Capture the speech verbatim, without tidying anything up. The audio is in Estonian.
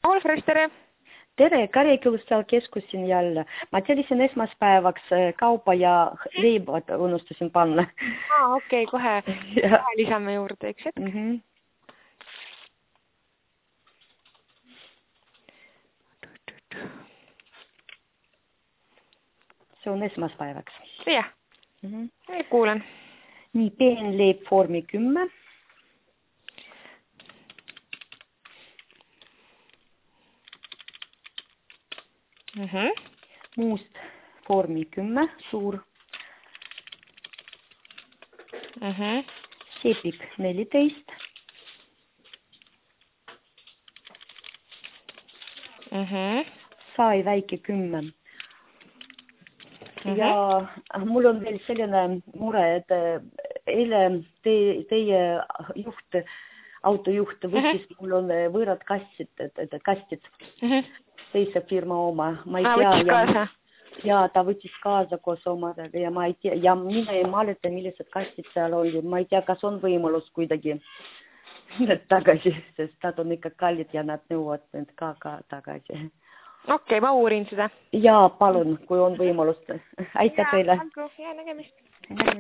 Olfres, tere! Tere, Karjakülustuskeskus siin jälle. Ma tellisin esmaspäevaks kaupa ja leibad unustasin panna. Aa, okei, okay, kohe, kohe lisame juurde, üks hetk. Mm -hmm. See on esmaspäevaks. Jah, mm -hmm. kuulen. Nii, peenleib vormi kümme. Mm -hmm. Muust vormi kümme, suur. Mm -hmm. Sepik neliteist. Mm -hmm. Sai väike kümme. Mm -hmm. Ja mul on veel selline mure, et eile te, teie juht, autojuht võttis, mm -hmm. mul on võõrad kastid, et, et kastid. Mm -hmm. Teise firma oma. Ma ei ah, tea, võttis kaasa? Ja, ja ta võttis kaasa koos omadega ja ma ei tea, ja mina ei mäleta, millised kastid seal olid. Ma ei tea, kas on võimalus kuidagi need tagasi, sest nad on ikka kallid ja nad nõuavad need ka, ka tagasi. Okei, okay, ma uurin seda. Ja palun, kui on võimalust. Aitäh teile. Olgu, hea nägemist.